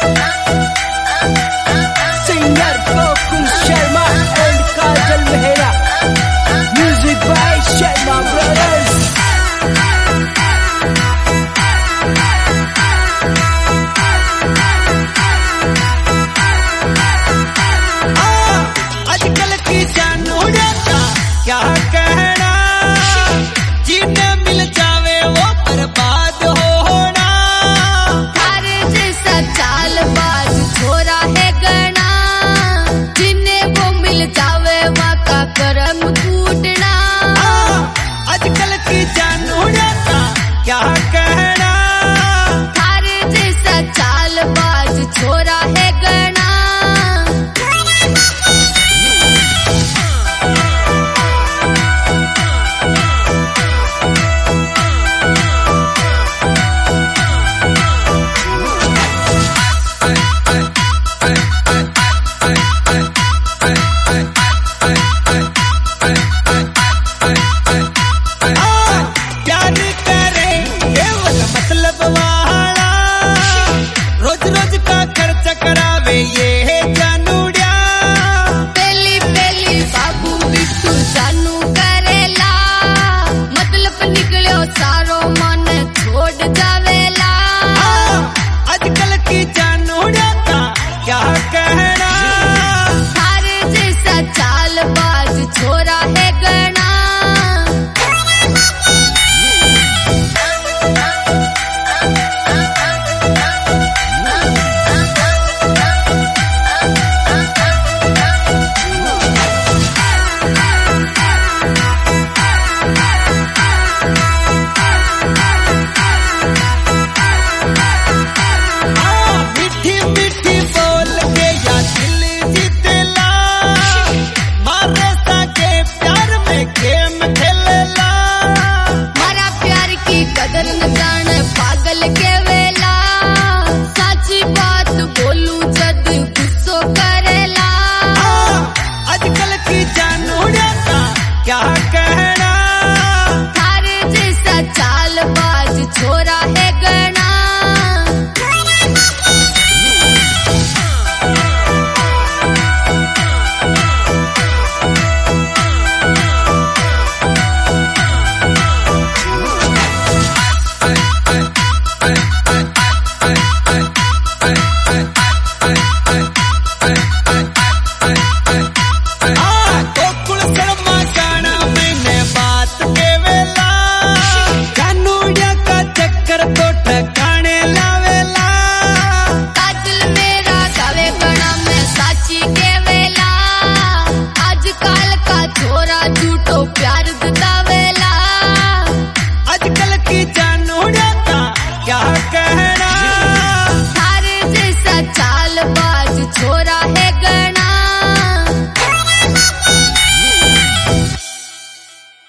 Singer Gokul Sharma and Kajal Mehra, music by Sharma brothers. आजकल की जानूड़ा का क्या कहना, जिन्हें मिल जावे वो बर्बाद होना। थारे जैसा चालबाज छोरा है गना, जिन्हें वो मिल जावे वहाँ का करम टूटना। आजकल की जानूड़ा का क्या कहना, थारे जैसा चालबाज छोरा है गना। प्यार करे केवल मतलब वाला, रोज रोज का खर्च करावे ये जानूड़ा। पहली पहली बाबू बिट्टू जानू करेला, मतलब निकलो सारो मन छोड़ जावेला। आजकल की जानूड़ा का क्या कहना, थारे जैसा चालबाज छोरा है गना। मीठी मीठी बोल के या दिल जीतेला, मारे साके प्यार में गेम खेलेला। मारा प्यार की कदर न जाने पागल के वेला, साची बात बोलू जद गुस्सो करेला। आजकल की जानूड़ा का क्या कहना, थारे जैसा चालबाज छोरा है गना। गोकुल शर्मा गाना मैंने बात के वेला, जानूड़ा का चक्कर तो ठकाने लावेला। काजल मेरा गावे गना में साची के वेला, आजकल का छोरा झूठो प्यार जतावेला। आजकल की जानूड़ा का क्या कहना, थारे जैसा चालबाज छोरा